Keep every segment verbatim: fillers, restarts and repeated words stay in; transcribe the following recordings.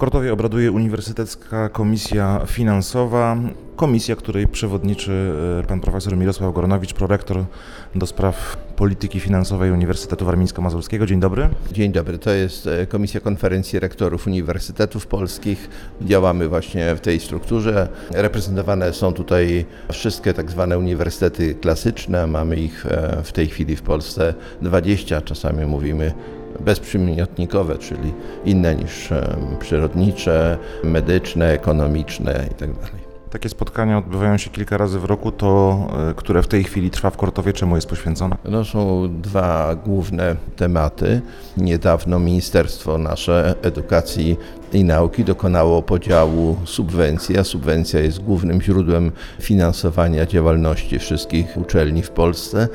Kortowie obraduje Uniwersytecka Komisja Finansowa, komisja, której przewodniczy pan profesor Mirosław Goronowicz, prorektor do spraw polityki finansowej Uniwersytetu Warmińsko-Mazurskiego. Dzień dobry. Dzień dobry, to jest Komisja Konferencji Rektorów Uniwersytetów Polskich. Działamy właśnie w tej strukturze. Reprezentowane są tutaj wszystkie tak zwane uniwersytety klasyczne. Mamy ich w tej chwili w Polsce dwadzieścia, czasami mówimy bezprzymiotnikowe, czyli inne niż przyrodnicze, medyczne, ekonomiczne itd. Takie spotkania odbywają się kilka razy w roku, to które w tej chwili trwa w Kortowie, czemu jest poświęcone? No, są dwa główne tematy. Niedawno Ministerstwo nasze Edukacji i Nauki dokonało podziału subwencji, a subwencja jest głównym źródłem finansowania działalności wszystkich uczelni w Polsce.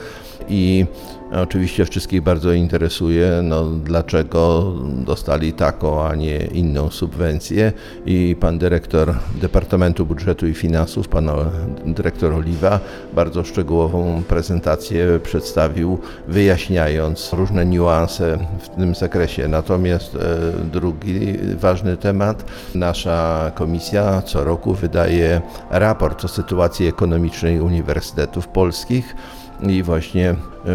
I oczywiście wszystkich bardzo interesuje, no, dlaczego dostali taką, a nie inną subwencję. I pan dyrektor Departamentu Budżetu i Finansów, pan dyrektor Oliwa, bardzo szczegółową prezentację przedstawił, wyjaśniając różne niuanse w tym zakresie. Natomiast drugi ważny temat, nasza komisja co roku wydaje raport o sytuacji ekonomicznej uniwersytetów polskich. I właśnie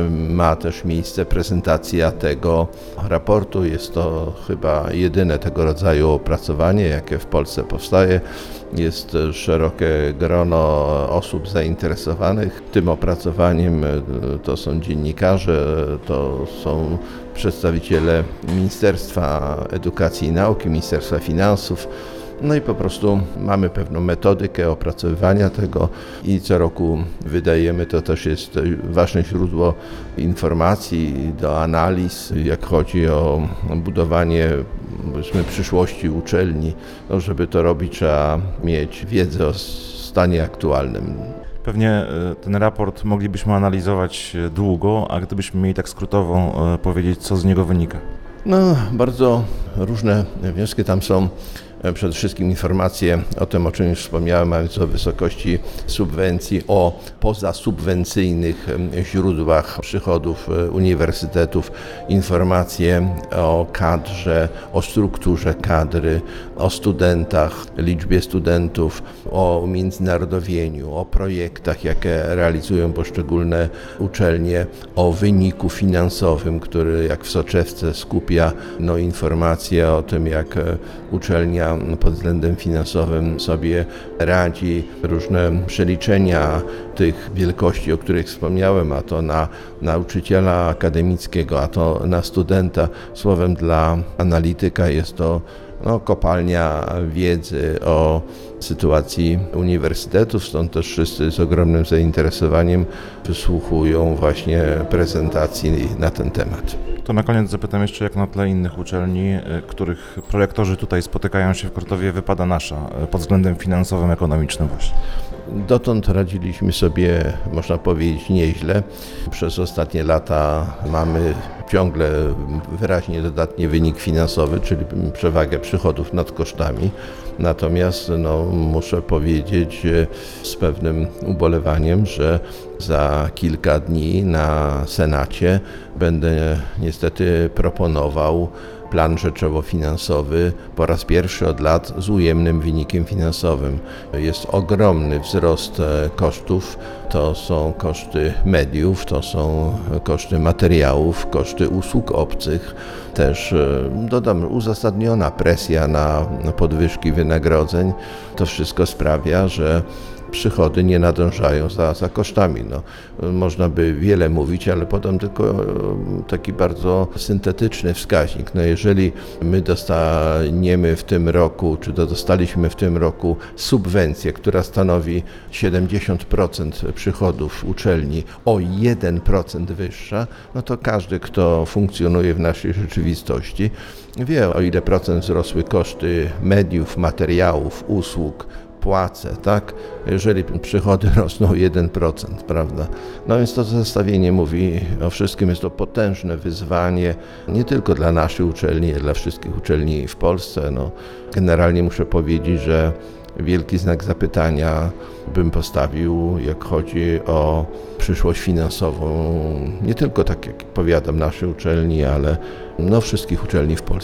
ma też miejsce prezentacja tego raportu. Jest to chyba jedyne tego rodzaju opracowanie, jakie w Polsce powstaje. Jest szerokie grono osób zainteresowanych tym opracowaniem. To są dziennikarze, to są przedstawiciele Ministerstwa Edukacji i Nauki, Ministerstwa Finansów. No i po prostu mamy pewną metodykę opracowywania tego i co roku wydajemy, to też jest ważne źródło informacji do analiz, jak chodzi o budowanie, powiedzmy, przyszłości uczelni. No, żeby to robić, trzeba mieć wiedzę o stanie aktualnym. Pewnie ten raport moglibyśmy analizować długo, a gdybyśmy mieli tak skrótowo powiedzieć, co z niego wynika? No, bardzo różne wnioski tam są. Przede wszystkim informacje o tym, o czym już wspomniałem, a więc o wysokości subwencji, o pozasubwencyjnych źródłach przychodów uniwersytetów, informacje o kadrze, o strukturze kadry, o studentach, liczbie studentów, o umiędzynarodowieniu, o projektach, jakie realizują poszczególne uczelnie, o wyniku finansowym, który jak w soczewce skupia no, informacje o tym, jak uczelnia pod względem finansowym sobie radzi, różne przeliczenia tych wielkości, o których wspomniałem, a to na nauczyciela akademickiego, a to na studenta. Słowem, dla analityka jest to no, kopalnia wiedzy o sytuacji uniwersytetów, stąd też wszyscy z ogromnym zainteresowaniem wysłuchują właśnie prezentacji na ten temat. To na koniec zapytam jeszcze, jak na tle innych uczelni, których prorektorzy tutaj spotykają się w Kortowie, wypada nasza pod względem finansowym, ekonomicznym właśnie? Dotąd radziliśmy sobie, można powiedzieć, nieźle. Przez ostatnie lata mamy ciągle wyraźnie dodatni wynik finansowy, czyli przewagę przychodów nad kosztami. Natomiast no, muszę powiedzieć z pewnym ubolewaniem, że za kilka dni na Senacie będę niestety proponował plan rzeczowo-finansowy po raz pierwszy od lat z ujemnym wynikiem finansowym. Jest ogromny wzrost kosztów, to są koszty mediów, to są koszty materiałów, koszty usług obcych, też dodam uzasadniona presja na podwyżki wynagrodzeń. To wszystko sprawia, że przychody nie nadążają za, za kosztami. No, można by wiele mówić, ale podam tylko taki bardzo syntetyczny wskaźnik. No, jeżeli my dostaniemy w tym roku, czy to dostaliśmy w tym roku subwencję, która stanowi siedemdziesiąt procent przychodów uczelni, o jeden procent wyższa, no to każdy, kto funkcjonuje w naszej rzeczywistości, wie, o ile procent wzrosły koszty mediów, materiałów, usług, płace, tak? Jeżeli przychody rosną o jeden procent, prawda? No więc to zestawienie mówi o wszystkim. Jest to potężne wyzwanie, nie tylko dla naszej uczelni, ale dla wszystkich uczelni w Polsce. No, generalnie muszę powiedzieć, że wielki znak zapytania bym postawił, jak chodzi o przyszłość finansową, nie tylko, tak jak powiadam, naszej uczelni, ale no, wszystkich uczelni w Polsce.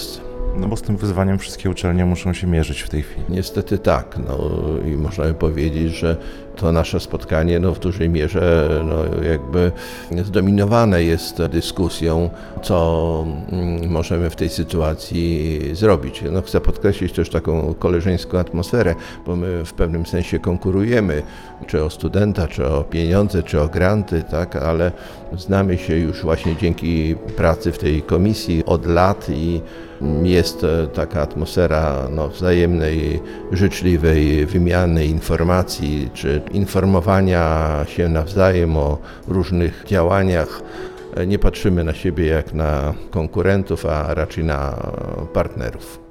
No bo z tym wyzwaniem wszystkie uczelnie muszą się mierzyć w tej chwili. Niestety tak, no i można by powiedzieć, że to nasze spotkanie no, w dużej mierze no, jakby zdominowane jest dyskusją, co mm, możemy w tej sytuacji zrobić. No, chcę podkreślić też taką koleżeńską atmosferę, bo my w pewnym sensie konkurujemy, czy o studenta, czy o pieniądze, czy o granty, tak, ale znamy się już właśnie dzięki pracy w tej komisji od lat i jest taka atmosfera no, wzajemnej, życzliwej wymiany informacji, czy informowania się nawzajem o różnych działaniach. Nie patrzymy na siebie jak na konkurentów, a raczej na partnerów.